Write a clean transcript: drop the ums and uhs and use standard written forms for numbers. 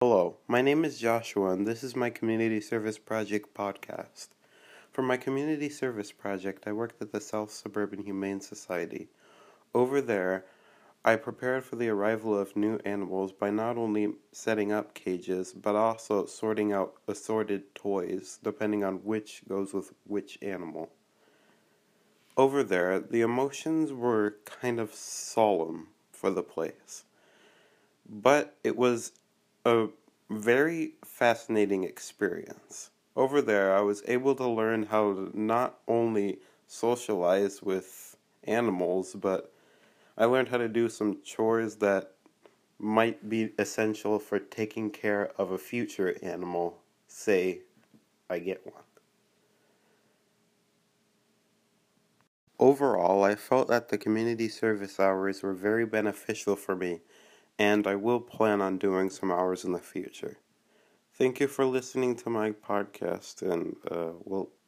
Hello, my name is Joshua, and this is my Community Service Project podcast. For my Community Service Project, I worked at the South Suburban Humane Society. Over there, I prepared for the arrival of new animals by not only setting up cages, but also sorting out assorted toys, depending on which goes with which animal. Over there, the emotions were kind of solemn for the place, but it was a very fascinating experience. Over there, I was able to learn how to not only socialize with animals, but I learned how to do some chores that might be essential for taking care of a future animal, say I get one. Overall, I felt that the community service hours were very beneficial for me, and I will plan on doing some hours in the future. Thank you for listening to my podcast, and we'll